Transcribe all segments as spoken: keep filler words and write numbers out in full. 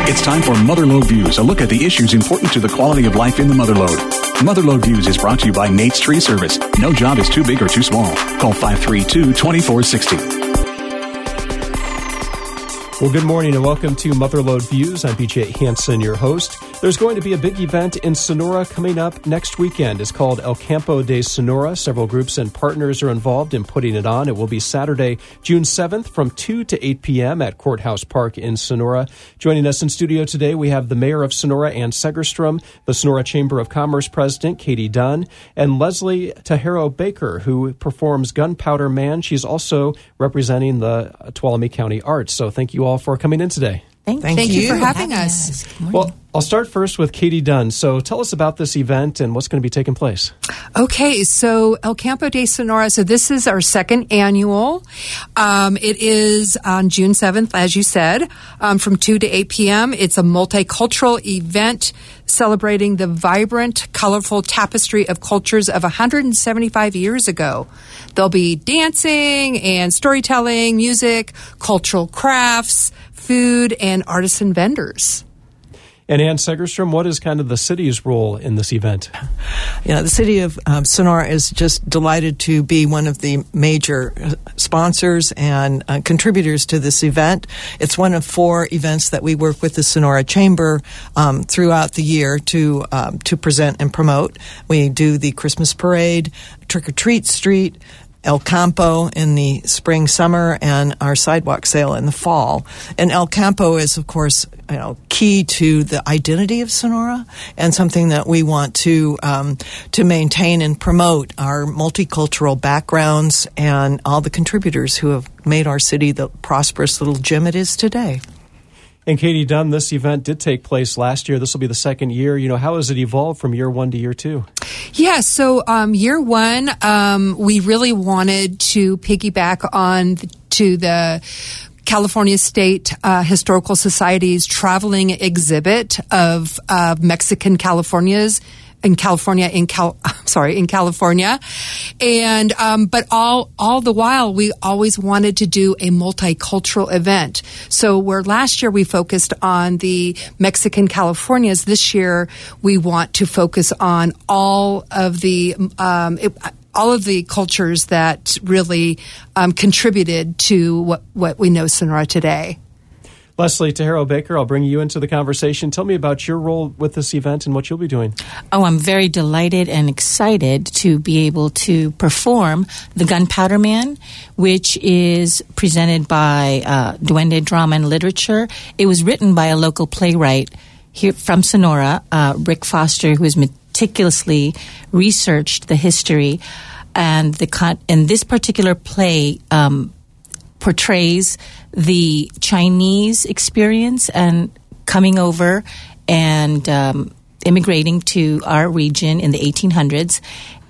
It's time for Motherlode Views, a look at the issues important to the quality of life in the Motherlode. Motherlode Views is brought to you by Nate's Tree Service. No job is too big or too small. Call five three two, two four six zero. Well, good morning and welcome to Motherlode Views. I'm B J Hansen, your host. There's going to be a big event in Sonora coming up next weekend. It's called El Campo de Sonora. Several groups and partners are involved in putting it on. It will be Saturday, June seventh from two to eight p.m. at Courthouse Park in Sonora. Joining us in studio today, we have the Mayor of Sonora, Ann Segerstrom, the Sonora Chamber of Commerce President, Katie Dunn, and Leslie Tajero Baker, who performs Gunpowder Man. She's also representing the Tuolumne County Arts. So thank you all for coming in today. Thank, Thank, Thank you. you for having, having us. us. Well, I'll start first with Katie Dunn. So tell us about this event and what's going to be taking place. Okay, so El Campo de Sonora. So this is our second annual. Um, it is on June seventh, as you said, um, from two to eight p.m. It's a multicultural event celebrating the vibrant, colorful tapestry of cultures of one hundred seventy-five years ago. There'll be dancing and storytelling, music, cultural crafts, food, and artisan vendors. And Ann Segerstrom, what is kind of the city's role in this event? Yeah, the city of um, Sonora is just delighted to be one of the major sponsors and uh, contributors to this event. It's one of four events that we work with the Sonora Chamber um, throughout the year to um, to present and promote. We do the Christmas Parade, Trick or Treat Street, El Campo in the spring, summer, and our sidewalk sale in the fall. And El Campo is, of course, you know, key to the identity of Sonora and something that we want to um, to maintain and promote our multicultural backgrounds and all the contributors who have made our city the prosperous little gem it is today. And Katie Dunn, this event did take place last year. This will be the second year. You know, how has it evolved from year one to year two? Yeah, so um, year one, um, we really wanted to piggyback on the, to the California State uh, Historical Society's traveling exhibit of uh, Mexican Californias. In California, in Cal, sorry, in California, and um, but all all the while we always wanted to do a multicultural event. So where last year we focused on the Mexican Californias, this year we want to focus on all of the um, it, all of the cultures that really um, contributed to what what we know Sonora today. Leslie Tajero Baker, I'll bring you into the conversation. Tell me about your role with this event and what you'll be doing. Oh, I'm very delighted and excited to be able to perform the Gunpowder Man, which is presented by uh, Duende Drama and Literature. It was written by a local playwright here from Sonora, uh, Rick Foster, who has meticulously researched the history. And the con- and this particular play um portrays the Chinese experience and coming over and um, immigrating to our region in the eighteen hundreds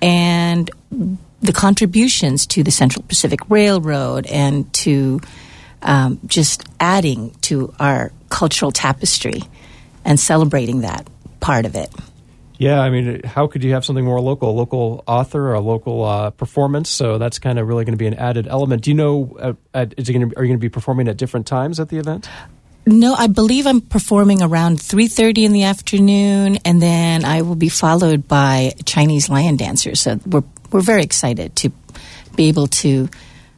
and the contributions to the Central Pacific Railroad and to um, just adding to our cultural tapestry and celebrating that part of it. Yeah, I mean, how could you have something more local? A local author or a local uh, performance? So that's kind of really going to be an added element. Do you know, uh, at, is it going to, are you going to be performing at different times at the event? No, I believe I'm performing around three thirty in the afternoon, and then I will be followed by Chinese lion dancers. So we're we're very excited to be able to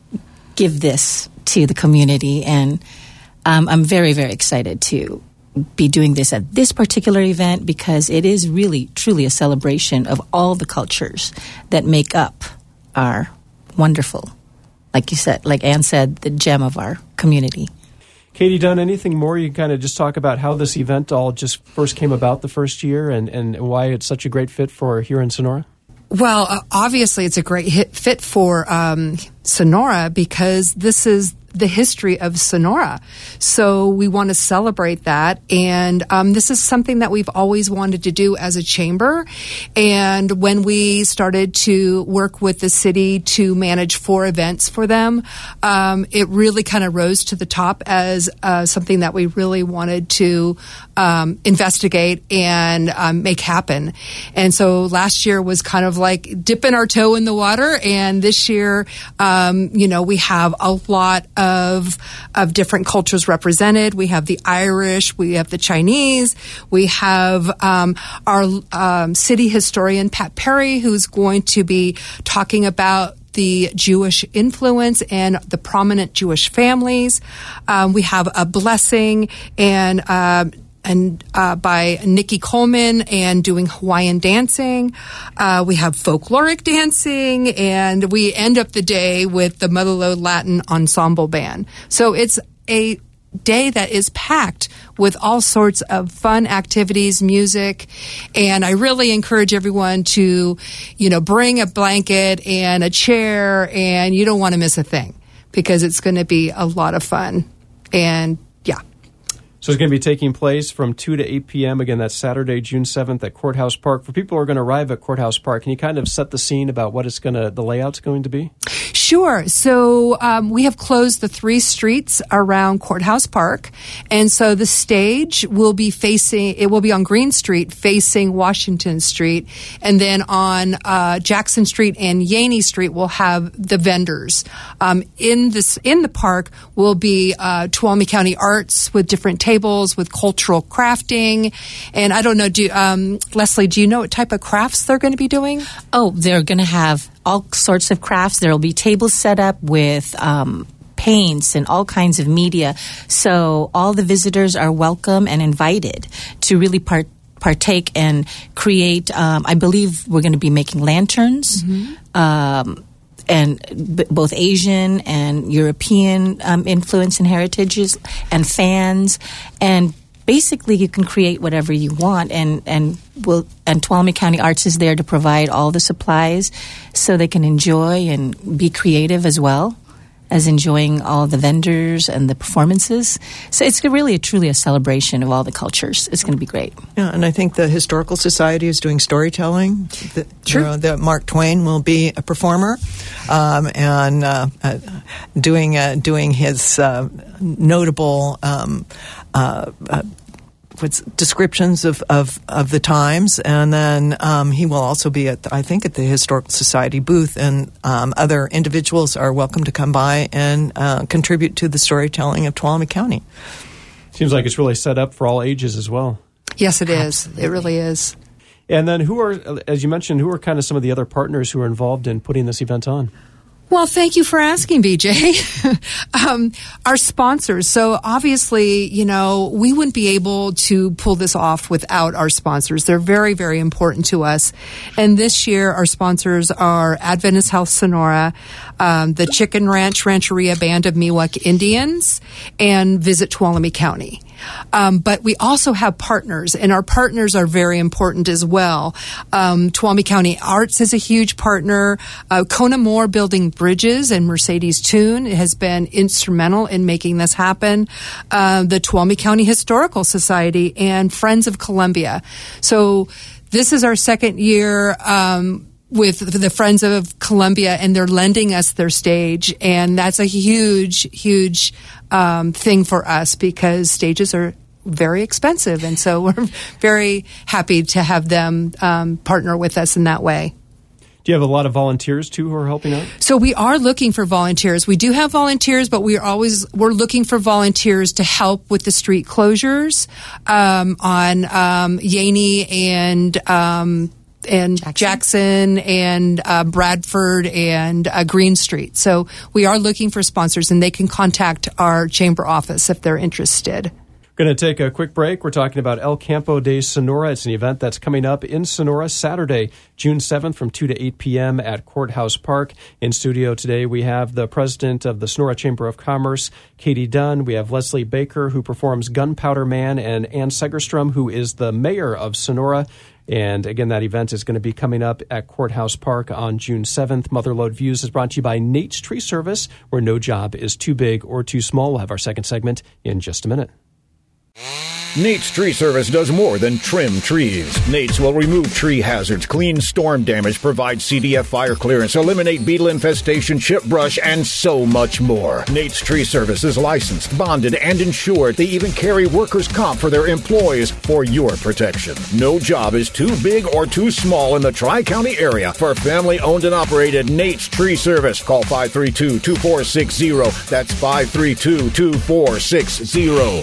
give this to the community, and um, I'm very, very excited to be doing this at this particular event because it is really, truly a celebration of all the cultures that make up our wonderful, like you said, like Ann said, the gem of our community. Katie Dunn, anything more? You can kind of just talk about how this event all just first came about the first year and, and why it's such a great fit for here in Sonora? Well, uh, obviously it's a great hit, fit for um, Sonora because this is the history of Sonora. So we want to celebrate that. And um, this is something that we've always wanted to do as a chamber. And when we started to work with the city to manage four events for them, um, it really kind of rose to the top as uh, something that we really wanted to um, investigate and um, make happen. And so last year was kind of like dipping our toe in the water. And this year, um, you know, we have a lot of of different cultures represented. We have the Irish, we have the Chinese, we have um, our um, city historian Pat Perry, who's going to be talking about the Jewish influence and the prominent Jewish families. Um, we have a blessing and uh, and uh, by Nikki Coleman and doing Hawaiian dancing. Uh, we have folkloric dancing, and we end up the day with the Motherlode Latin Ensemble Band. So it's a day that is packed with all sorts of fun activities, music, and I really encourage everyone to, you know, bring a blanket and a chair, and you don't want to miss a thing because it's going to be a lot of fun. And yeah. So it's going to be taking place from two to eight p.m. Again, that's Saturday, June seventh at Courthouse Park. For people who are going to arrive at Courthouse Park, can you kind of set the scene about what it's going to, the layout's going to be? Sure. So um, we have closed the three streets around Courthouse Park, and so the stage will be facing, it will be on Green Street facing Washington Street, and then on uh, Jackson Street and Yaney Street we'll have the vendors. Um, in this in the park will be uh, Tuolumne County Arts with different tables with cultural crafting, and I don't know, do um, Leslie, do you know what type of crafts they're going to be doing? Oh, they're going to have all sorts of crafts. There will be tables set up with um, paints and all kinds of media. So all the visitors are welcome and invited to really part, partake and create. Um, I believe we're going to be making lanterns. Mm-hmm. Um, and b- both Asian and European um, influence and heritages, and fans, and basically you can create whatever you want, and and will and Tuolumne County Arts is there to provide all the supplies so they can enjoy and be creative as well as enjoying all the vendors and the performances. So it's really a, truly a celebration of all the cultures. It's going to be great. Yeah, and I think the Historical Society is doing storytelling. The, Sure. You know, that Mark Twain will be a performer um, and uh, uh, doing uh, doing his uh, notable um, uh, uh, what's descriptions of, of, of the times, and then um, he will also be at the, I think at the Historical Society booth, and um, other individuals are welcome to come by and uh, contribute to the storytelling of Tuolumne County. Seems like it's really set up for all ages as well. Yes, it is. Absolutely. It really is. And then who are, as you mentioned, who are kind of some of the other partners who are involved in putting this event on? Well, thank you for asking, B J. um, our sponsors. So obviously, you know, we wouldn't be able to pull this off without our sponsors. They're very, very important to us. And this year, our sponsors are Adventist Health Sonora, um, the Chicken Ranch Rancheria Band of Miwok Indians, and Visit Tuolumne County. Um, but we also have partners, and our partners are very important as well. Um, Tuolumne County Arts is a huge partner. Uh, Kona Moore Building Bridges and Mercedes Tune has been instrumental in making this happen. Uh, the Tuolumne County Historical Society and Friends of Columbia. So this is our second year um, with the Friends of Columbia, and they're lending us their stage, and that's a huge, huge um, thing for us because stages are very expensive, and so we're very happy to have them um, partner with us in that way. Do you have a lot of volunteers too who are helping out? So we are looking for volunteers. We do have volunteers, but we are always we're looking for volunteers to help with the street closures um, on um, Yaney and um, and Jackson, Jackson and uh, Bradford and uh, Green Street. So we are looking for sponsors, and they can contact our chamber office if they're interested. Going to take a quick break. We're talking about El Campo de Sonora. It's an event that's coming up in Sonora Saturday, June seventh from two to eight p.m. at Courthouse Park. In studio today, we have the president of the Sonora Chamber of Commerce, Katie Dunn. We have Leslie Baker, who performs Gunpowder Man, and Ann Segerstrom, who is the mayor of Sonora. And again, that event is going to be coming up at Courthouse Park on June seventh. Motherlode Views is brought to you by Nate's Tree Service, where no job is too big or too small. We'll have our second segment in just a minute. Nate's Tree Service does more than trim trees. Nate's will remove tree hazards, clean storm damage, provide C D F fire clearance, eliminate beetle infestation, chip brush, and so much more. Nate's Tree Service is licensed, bonded, and insured. They even carry workers' comp for their employees for your protection. No job is too big or too small in the Tri-County area for family-owned and operated Nate's Tree Service. Call five three two, two four six zero. That's five three two, two four six zero.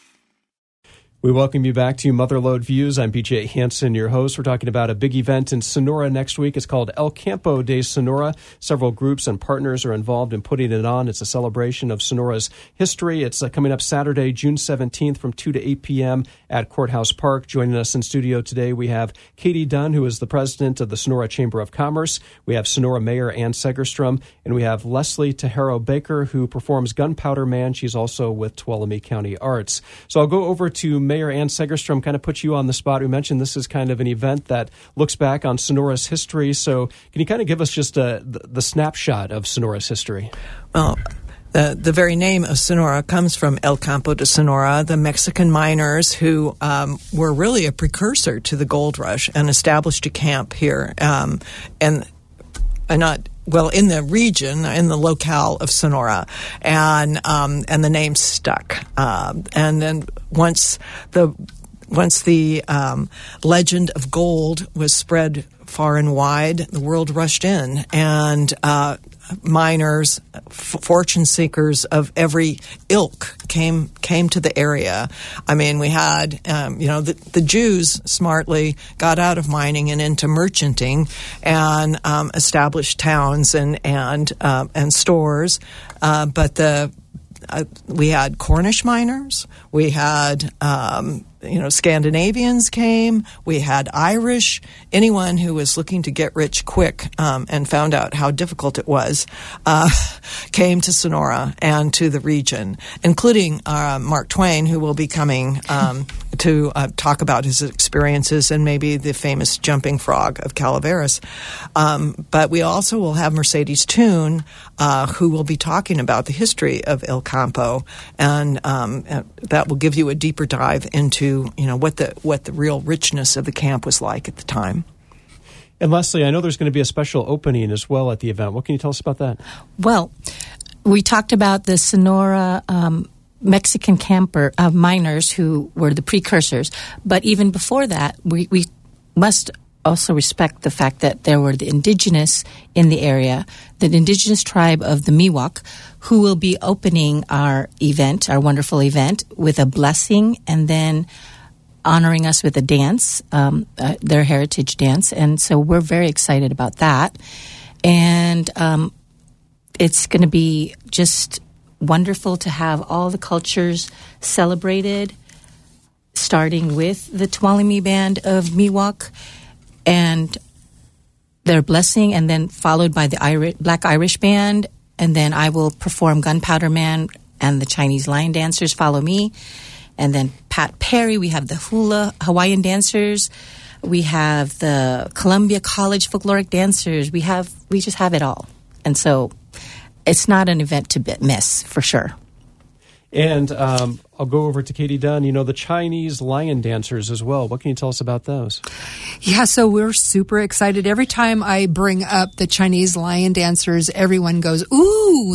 We welcome you back to Motherlode Views. I'm B J Hansen, your host. We're talking about a big event in Sonora next week. It's called El Campo de Sonora. Several groups and partners are involved in putting it on. It's a celebration of Sonora's history. It's uh, coming up Saturday, June seventeenth from two to eight p.m. at Courthouse Park. Joining us in studio today, we have Katie Dunn, who is the president of the Sonora Chamber of Commerce. We have Sonora Mayor Ann Segerstrom, and we have Leslie Tejero Baker, who performs Gunpowder Man. She's also with Tuolumne County Arts. So I'll go over to Mayor Ann Segerstrom, kind of put you on the spot. We mentioned this is kind of an event that looks back on Sonora's history. So can you kind of give us just a, the, the snapshot of Sonora's history? Well, the, the very name of Sonora comes from El Campo de Sonora, the Mexican miners who um, were really a precursor to the gold rush and established a camp here. Um, and, and not... Well, in the region, in the locale of Sonora, and um, and the name stuck. Uh, and then once the once the um, legend of gold was spread far and wide, the world rushed in, and uh, miners, f- fortune seekers of every ilk came came to the area. I mean, we had, um, you know, the, the Jews smartly got out of mining and into merchanting, and um, established towns and and uh, and stores. Uh, but the uh, we had Cornish miners, we had. Um, You know, Scandinavians came. We had Irish. Anyone who was looking to get rich quick um, and found out how difficult it was uh, came to Sonora and to the region, including uh, Mark Twain, who will be coming um, to uh, talk about his experiences and maybe the famous jumping frog of Calaveras. Um, but we also will have Mercedes Toon, uh, who will be talking about the history of El Campo, and um, that will give you a deeper dive into you know what the what the real richness of the camp was like at the time. And Leslie, I know there's going to be a special opening as well at the event. What can you tell us about that? Well, we talked about the Sonora um, Mexican camper uh, miners who were the precursors, but even before that, we, we must also respect the fact that there were the indigenous in the area, the indigenous tribe of the Miwok, who will be opening our event, our wonderful event, with a blessing and then honoring us with a dance, um, uh, their heritage dance. And so we're very excited about that. And um, it's going to be just wonderful to have all the cultures celebrated, starting with the Tuolumne Band of Miwok and their blessing, and then followed by the Irish, Black Irish Band, and then I will perform Gunpowder Man, and the Chinese Lion Dancers follow me, and then Pat Perry. We have the Hula Hawaiian Dancers, we have the Columbia College Folkloric Dancers. We have we just have it all, and so it's not an event to miss for sure. And um, I'll go over to Katie Dunn. You know, the Chinese Lion Dancers as well. What can you tell us about those? Yeah, so we're super excited. Every time I bring up the Chinese Lion Dancers, everyone goes, ooh.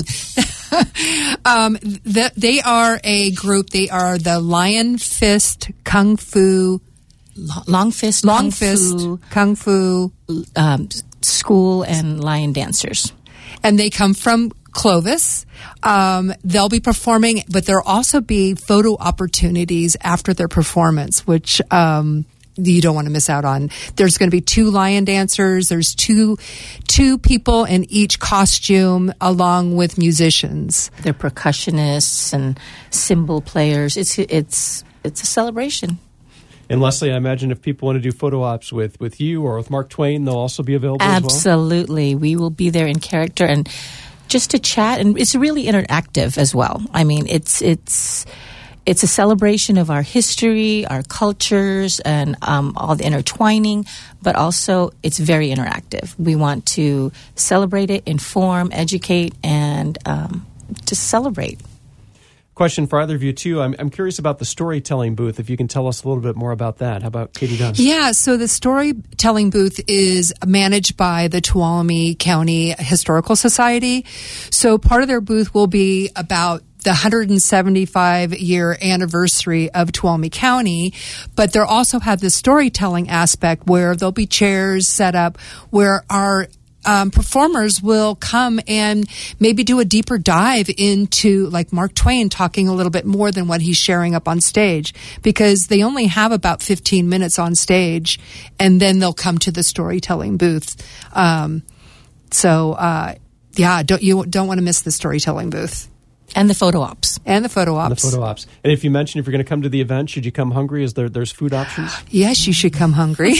um, the, they are a group. They are the Lion Fist Kung Fu. Long Fist Long Kung Fist Fu, Kung Fu um, School and Lion Dancers. And they come from Clovis. Um, they'll be performing, but there'll also be photo opportunities after their performance, which um, you don't want to miss out on. There's going to be two lion dancers. There's two two people in each costume, along with musicians. They're percussionists and cymbal players. It's it's it's a celebration. And Leslie, I imagine if people want to do photo ops with, with you or with Mark Twain, they'll also be available as well? Absolutely. We will be there in character and just to chat, and it's really interactive as well. I mean, it's it's it's a celebration of our history, our cultures, and um, all the intertwining, but also it's very interactive. We want to celebrate it, inform, educate, and um, just celebrate. Question for either of you, too. I'm, I'm curious about the storytelling booth, if you can tell us a little bit more about that. How about Katie Dunn? Yeah, so the storytelling booth is managed by the Tuolumne County Historical Society. So part of their booth will be about the one hundred seventy-five year anniversary of Tuolumne County, but they'll also have the storytelling aspect where there'll be chairs set up where our Um, performers will come and maybe do a deeper dive into, like Mark Twain talking a little bit more than what he's sharing up on stage, because they only have about fifteen minutes on stage, and then they'll come to the storytelling booth. Um, so, uh, yeah, don't, you don't want to miss the storytelling booth. And the photo ops. And the photo ops. And the photo ops. And if you mentioned if you're going to come to the event, should you come hungry? Is there there's food options? Yes, you should come hungry.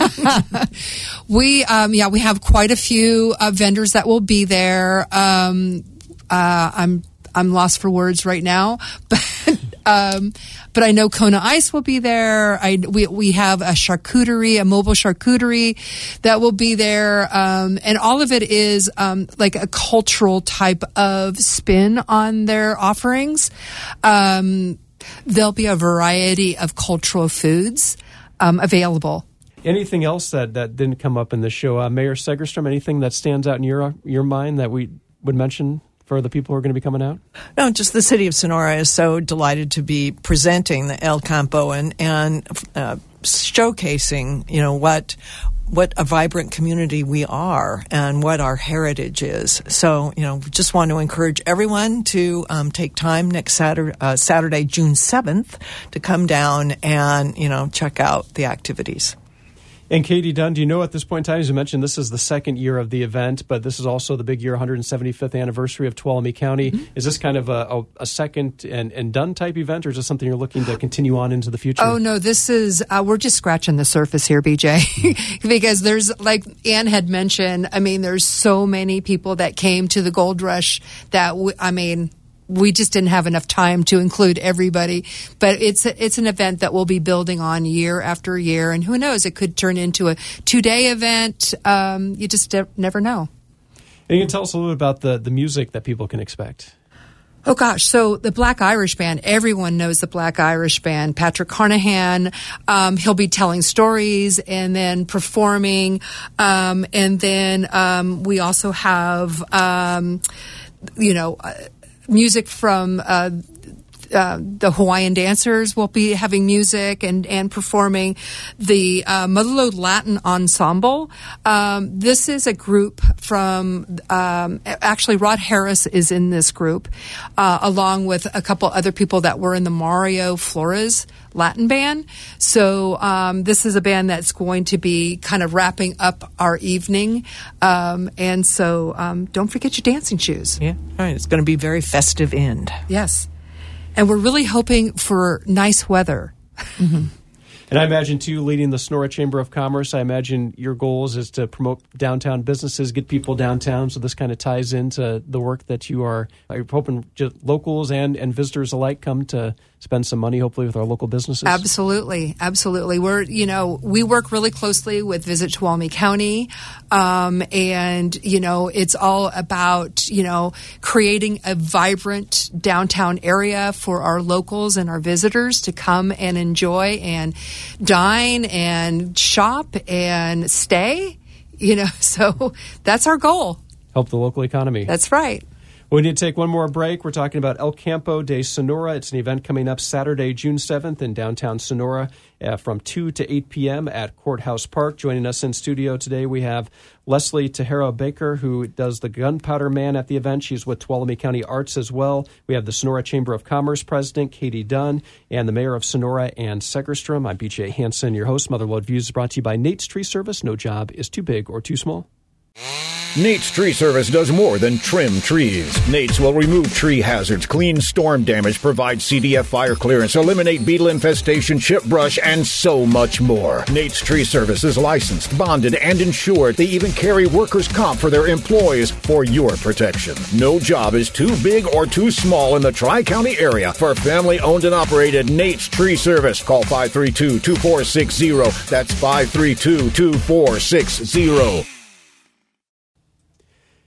we um, yeah, we have quite a few uh, vendors that will be there. Um, uh, I'm I'm lost for words right now, but um, but I know Kona Ice will be there. I we we have a charcuterie, a mobile charcuterie that will be there, um, and all of it is um, like a cultural type of spin on their offerings. Um, there'll be a variety of cultural foods um, available. Anything else that, that didn't come up in the show, uh, Mayor Segerstrom? Anything that stands out in your your mind that we would mention for the people who are going to be coming out? No, just the city of Sonora is so delighted to be presenting the El Campo and and uh, showcasing, you know, what what a vibrant community we are and what our heritage is. So, you know, just want to encourage everyone to um, take time next Saturday, uh, Saturday, June seventh, to come down and, you know, check out the activities. And Katie Dunn, do you know at this point in time, as you mentioned, this is the second year of the event, but this is also the big year, one hundred seventy-fifth anniversary of Tuolumne County. Mm-hmm. Is this kind of a, a, a second and, and done type event, or is this something you're looking to continue on into the future? Oh, no, this is, uh, we're just scratching the surface here, B J, because there's, like Ann had mentioned, I mean, there's so many people that came to the Gold Rush that, w- I mean, we just didn't have enough time to include everybody, but it's a, it's an event that we'll be building on year after year, and who knows, it could turn into a two-day event. Um, you just de- never know. And you can tell us a little bit about the, the music that people can expect. Oh, gosh. So the Black Irish Band, everyone knows the Black Irish Band. Patrick Carnahan, um, he'll be telling stories and then performing. Um, and then um, we also have, um, you know, uh, music from uh, uh, the Hawaiian dancers will be having music and, and performing. The uh, Motherlode Latin Ensemble. Um, this is a group from, um, actually Rod Harris is in this group, uh, along with a couple other people that were in the Mario Flores Latin band. So um, this is a band that's going to be kind of wrapping up our evening. Um, and so um, don't forget your dancing shoes. Yeah, all right. It's going to be a very festive end. Yes. And we're really hoping for nice weather. Mm-hmm. And I imagine, too, leading the Sonora Chamber of Commerce, I imagine your goals is to promote downtown businesses, get people downtown, so this kind of ties into the work that you are, are you hoping just locals and, and visitors alike come to spend some money, hopefully, with our local businesses? Absolutely. Absolutely. We're, you know, we work really closely with Visit Tuolumne County, um, and, you know, it's all about, you know, creating a vibrant downtown area for our locals and our visitors to come and enjoy and dine and shop and stay, you know, so that's our goal. Help the local economy. That's right. We need to take one more break. We're talking about El Campo de Sonora. It's an event coming up Saturday, June seventh in downtown Sonora uh, from two to eight p.m. at Courthouse Park. Joining us in studio today, we have Leslie Tejero Baker, who does the Gunpowder Man at the event. She's with Tuolumne County Arts as well. We have the Sonora Chamber of Commerce President, Katie Dunn, and the Mayor of Sonora, Ann Segerstrom. I'm B J Hansen, your host. Motherlode Views is brought to you by Nate's Tree Service. No job is too big or too small. Nate's Tree Service does more than trim trees. Nate's will remove tree hazards, clean storm damage, provide C D F fire clearance, eliminate beetle infestation, chip brush, and so much more. Nate's Tree Service is licensed, bonded, and insured. They even carry workers' comp for their employees for your protection. No job is too big or too small in the Tri-County area for family-owned and operated Nate's Tree Service. Call five three two, two four six zero. That's five three two, two four six zero.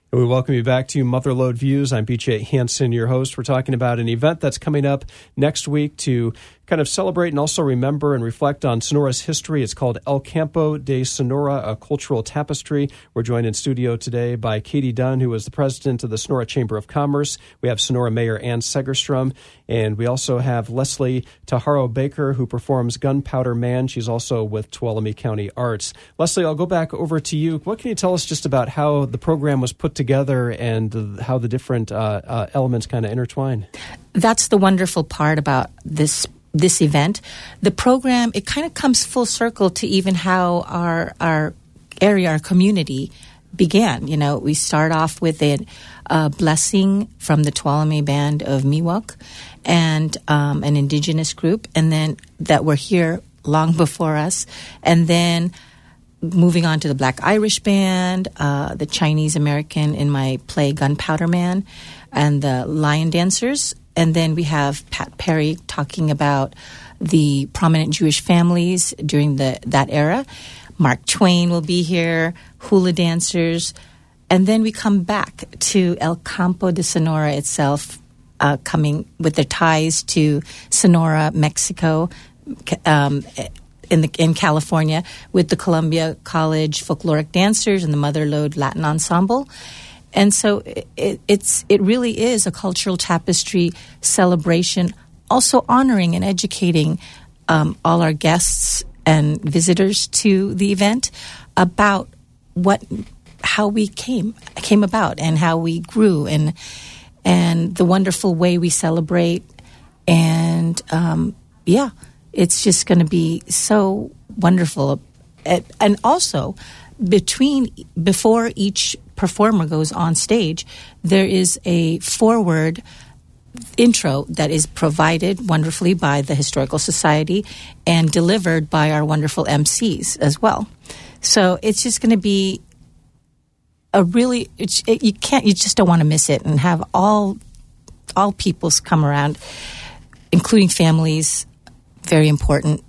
We welcome you back to Motherlode Views. I'm B J Hansen, your host. We're talking about an event that's coming up next week to kind of celebrate and also remember and reflect on Sonora's history. It's called El Campo de Sonora, a cultural tapestry. We're joined in studio today by Katie Dunn, who is the president of the Sonora Chamber of Commerce. We have Sonora Mayor Ann Segerstrom, and we also have Leslie Taharo Baker, who performs Gunpowder Man. She's also with Tuolumne County Arts. Leslie, I'll go back over to you. What can you tell us just about how the program was put together and how the different uh, uh, elements kind of intertwine? That's the wonderful part about this this event. The program, it kind of comes full circle to even how our our area, our community began. You know, we start off with a, a blessing from the Tuolumne Band of Miwok and um, an indigenous group, and then that were here long before us, and then moving on to the Black Irish Band, uh, the Chinese American in my play Gunpowder Man, and the Lion Dancers. And then we have Pat Perry talking about the prominent Jewish families during the that era. Mark Twain will be here, hula dancers. And then we come back to El Campo de Sonora itself, uh, coming with their ties to Sonora, Mexico, um, in the in California, with the Columbia College Folkloric Dancers and the Motherlode Latin Ensemble. And so it, it's it really is a cultural tapestry celebration, also honoring and educating um, all our guests and visitors to the event about what how we came came about and how we grew and and the wonderful way we celebrate. And um, yeah, it's just going to be so wonderful. And also, between before each performer goes on stage, there is a forward intro that is provided wonderfully by the Historical Society and delivered by our wonderful M Cs as well. So it's just going to be a really it's, it, you can't you just don't want to miss it, and have all all peoples come around, including families. Very important,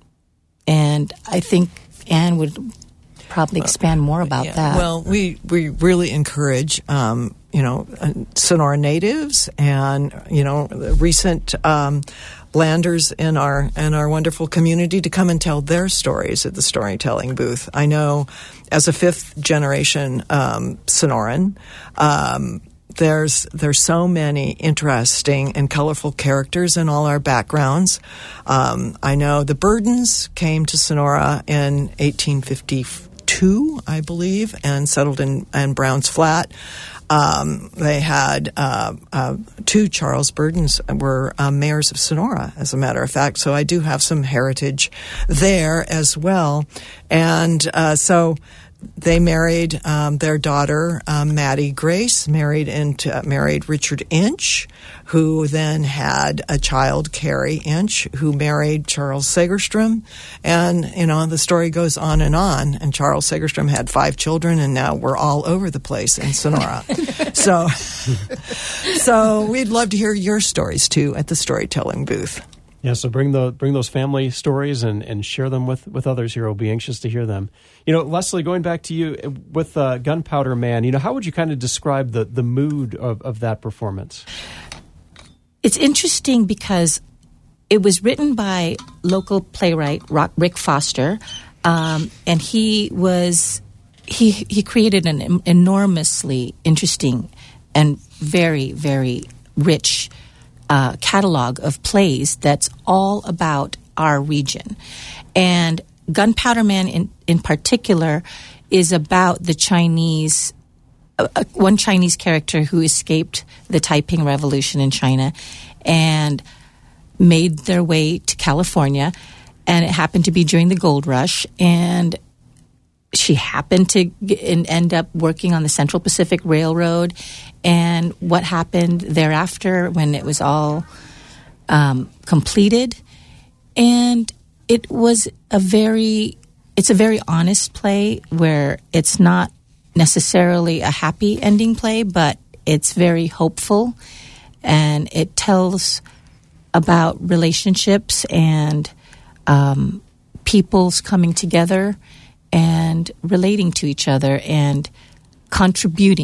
and I think Anne would probably expand more about yeah. that. Well, we, we really encourage, um, you know, Sonora natives and, you know, recent um, landers in our in our wonderful community to come and tell their stories at the storytelling booth. I know as a fifth generation um, Sonoran, um, There's there's so many interesting and colorful characters in all our backgrounds. Um, I know the Burdens came to Sonora in eighteen fifty-two, I believe, and settled in, in Browns Flat. Um, they had uh, uh, two Charles Burdens were uh, mayors of Sonora, as a matter of fact. So I do have some heritage there as well, and uh, so. They married um, their daughter, um, Maddie Grace, married into uh, married Richard Inch, who then had a child, Carrie Inch, who married Charles Segerstrom. And, you know, the story goes on and on. And Charles Segerstrom had five children, and now we're all over the place in Sonora. so, so we'd love to hear your stories, too, at the storytelling booth. Yeah, so bring the bring those family stories and, and share them with, with others here. We'll be anxious to hear them. You know, Leslie, going back to you with uh, Gunpowder Man, you know, how would you kind of describe the, the mood of, of that performance? It's interesting because it was written by local playwright Rick Foster, um, and he was he he created an enormously interesting and very, very rich Uh, catalog of plays that's all about our region. And Gunpowder Man in, in particular is about the Chinese, uh, one Chinese character who escaped the Taiping Revolution in China and made their way to California. And it happened to be during the gold rush. And she happened to get, and end up working on the Central Pacific Railroad. And what happened thereafter when it was all um, completed. And it was a very, it's a very honest play where it's not necessarily a happy ending play, but it's very hopeful. And it tells about relationships and um, people's coming together and relating to each other and contributing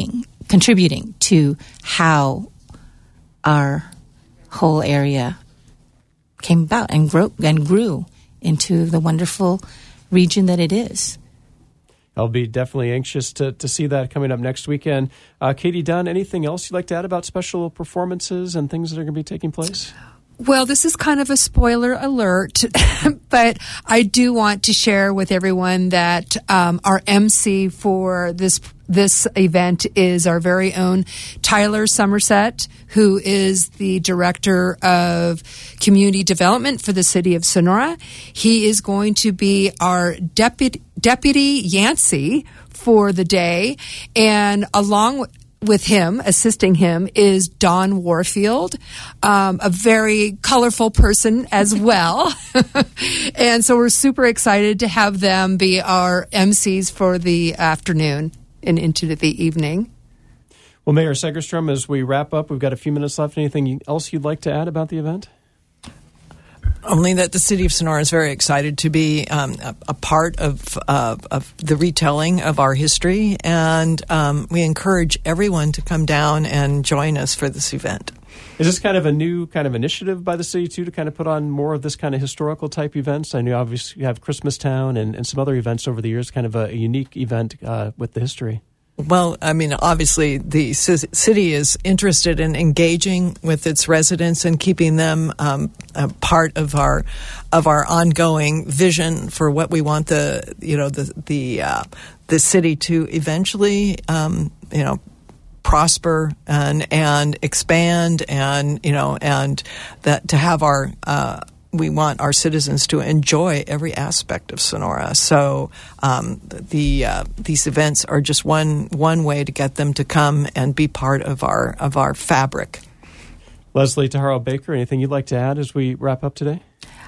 contributing to how our whole area came about and grew, and grew into the wonderful region that it is. I'll be definitely anxious to, to see that coming up next weekend. Uh, Katie Dunn, anything else you'd like to add about special performances and things that are going to be taking place? Well, this is kind of a spoiler alert, but I do want to share with everyone that um, our M C for this this event is our very own Tyler Somerset, who is the Director of Community Development for the City of Sonora. He is going to be our deputy, deputy Yancey for the day, and along with with him, assisting him, is Don Warfield, um, a very colorful person as well. And so we're super excited to have them be our M Cs for the afternoon and into the evening. Well, Mayor Segerstrom, as we wrap up, we've got a few minutes left. Anything else you'd like to add about the event? Only that the City of Sonora is very excited to be um, a, a part of, uh, of the retelling of our history, and um, we encourage everyone to come down and join us for this event. Is this kind of a new kind of initiative by the city, too, to kind of put on more of this kind of historical type events? I know obviously you have Christmas Town and, and some other events over the years, kind of a, a unique event uh, with the history. Well, I mean, obviously, the c- city is interested in engaging with its residents and keeping them um, a part of our of our ongoing vision for what we want the you know the the uh, the city to eventually um, you know prosper and and expand, and you know and that to have our uh, we want our citizens to enjoy every aspect of Sonora. So um, the uh, these events are just one one way to get them to come and be part of our of our fabric. Leslie Taharo Baker, anything you'd like to add as we wrap up today?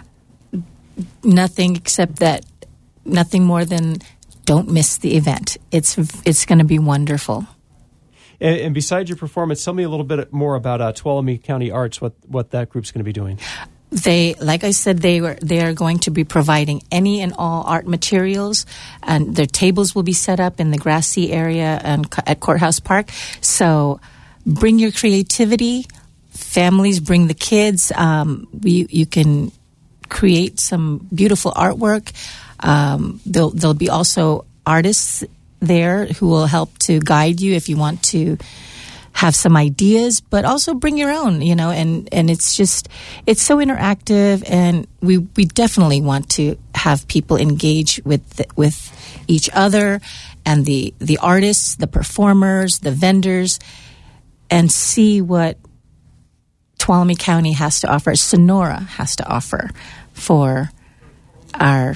Nothing except that, nothing more than don't miss the event. It's it's going to be wonderful. And, and besides your performance, tell me a little bit more about uh, Tuolumne County Arts, what, what that group's going to be doing. They, like I said, they were they are going to be providing any and all art materials, and their tables will be set up in the grassy area and at Courthouse Park. So, bring your creativity. Families, bring the kids. Um, we, you can create some beautiful artwork. Um, there'll, there'll be also artists there who will help to guide you if you want to have some ideas, but also bring your own, you know, and, and it's just, it's so interactive, and we, we definitely want to have people engage with, the, with each other and the, the artists, the performers, the vendors, and see what Tuolumne County has to offer, Sonora has to offer for our,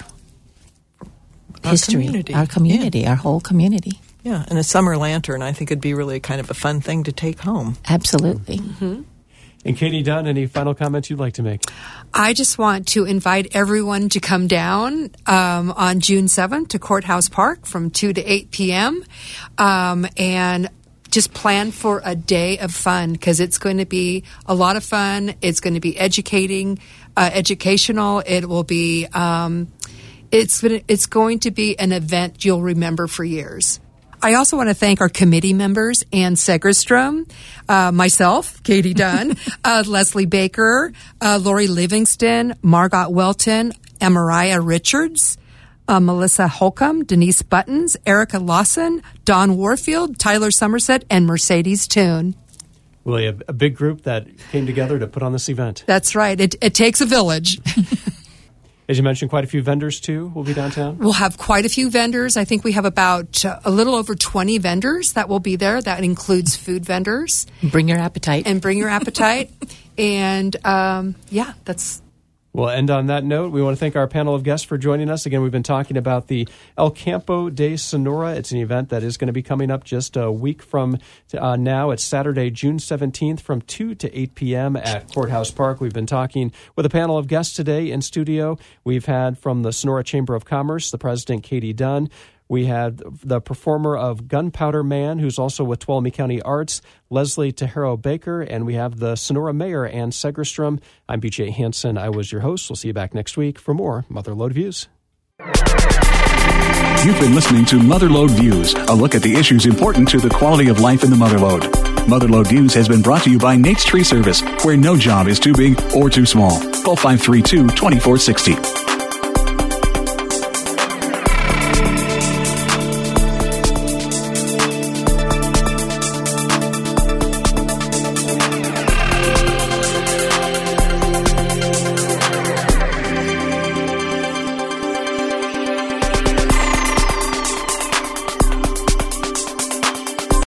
our history, community. our community, yeah. our whole community. Yeah, and a summer lantern, I think it'd be really kind of a fun thing to take home. Absolutely. Mm-hmm. And Katie Dunn, any final comments you'd like to make? I just want to invite everyone to come down um, on June seventh to Courthouse Park from two to eight p.m. Um, and just plan for a day of fun, because it's going to be a lot of fun. It's going to be educating, uh, educational. It will be, um, it's, it's going to be an event you'll remember for years. I also want to thank our committee members, Ann Segerstrom, uh, myself, Katie Dunn, uh, Leslie Baker, uh, Lori Livingston, Margot Welton, Amariah Richards, uh, Melissa Holcomb, Denise Buttons, Erica Lawson, Don Warfield, Tyler Somerset, and Mercedes Toon. Really, a, a big group that came together to put on this event. That's right. It, it takes a village. As you mentioned, quite a few vendors, too, will be downtown? We'll have quite a few vendors. I think we have about uh, a little over twenty vendors that will be there. That includes food vendors. Bring your appetite. And bring your appetite. And, um, yeah, that's... We'll end on that note. We want to thank our panel of guests for joining us. Again, we've been talking about the El Campo de Sonora. It's an event that is going to be coming up just a week from uh, now. It's Saturday, June seventeenth from two to eight p.m. at Courthouse Park. We've been talking with a panel of guests today in studio. We've had from the Sonora Chamber of Commerce, the president, Katie Dunn. We had the performer of Gunpowder Man, who's also with Tuolumne County Arts, Leslie Taharo Baker, and we have the Sonora Mayor, Ann Segerstrom. I'm B J Hansen. I was your host. We'll see you back next week for more Motherlode Views. You've been listening to Motherlode Views, a look at the issues important to the quality of life in the Motherlode. Motherlode Views has been brought to you by Nate's Tree Service, where no job is too big or too small. Call five three two, two four six zero.